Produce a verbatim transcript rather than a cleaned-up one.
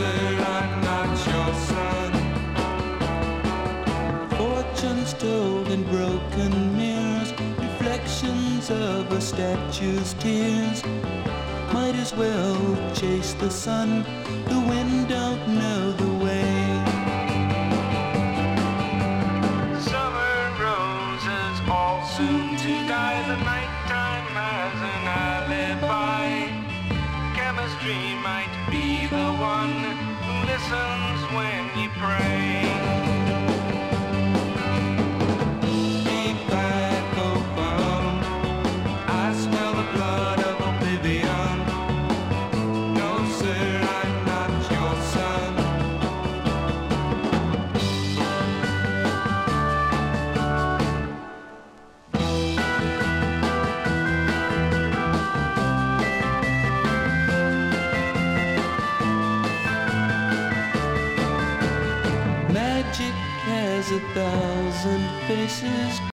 sir, I'm not your son. Fortunes told in broken mirrors, reflections of a statue's tears. Might as well chase the sun, the wind don't know the way. Summer roses all soon to die, the nighttime has an alibi. Chemistry might be the one who listens when you pray. Magic has a thousand faces.